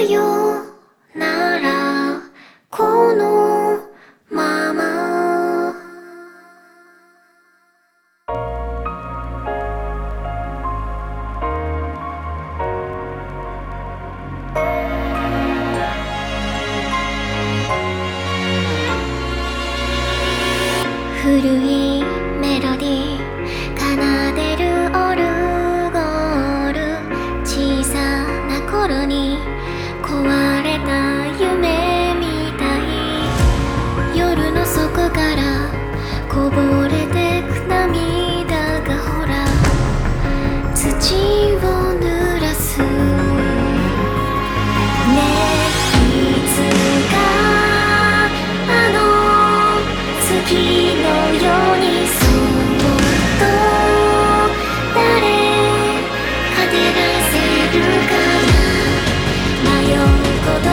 よならこのまま古いメロディー奏でるオルゴール、小さな頃に壊れた夢みたい、夜の底からこぼれてく涙がほら土を濡らすねえ、いつかあの月のようにそっと誰か照らせるかな、迷うこと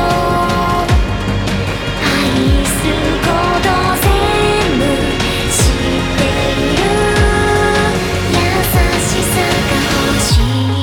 愛すこと全部知っている、優しさが欲しい。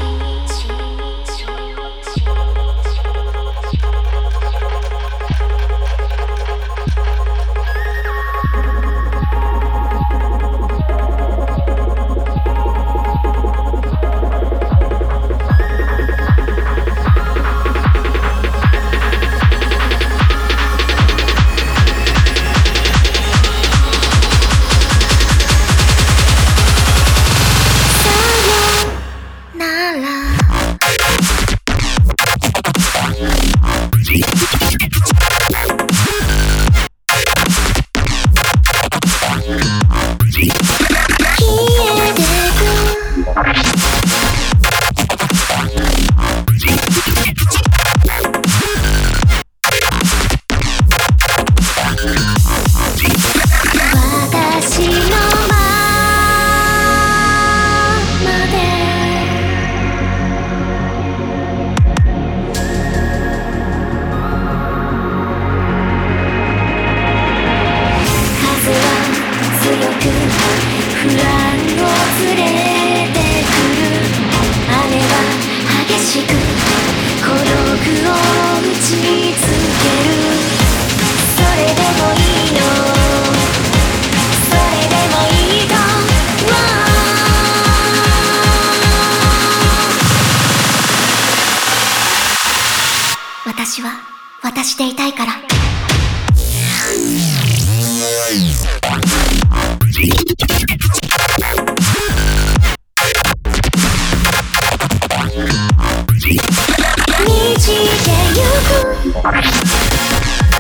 不安を連れてくる、雨は激しく孤独を打ちつける、それでもいいの、それでもいいと、私は私でいたいから。満ちてゆく